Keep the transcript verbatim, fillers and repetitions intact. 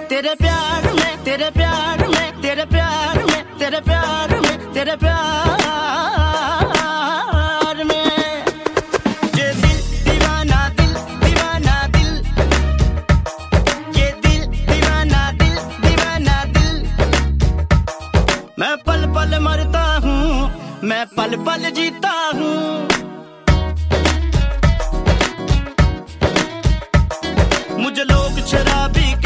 तेरे प्यार में, तेरे प्यार में, तेरे प्यार में, तेरे प्यार में, तेरे प्यार में। ये दिल दीवाना, दिल दीवाना, दिल ये दिल दीवाना, दिल दीवाना, दिल। मैं पल पल मरता हूँ, मैं पल पल जीता हूँ। मुझे लोग शराबी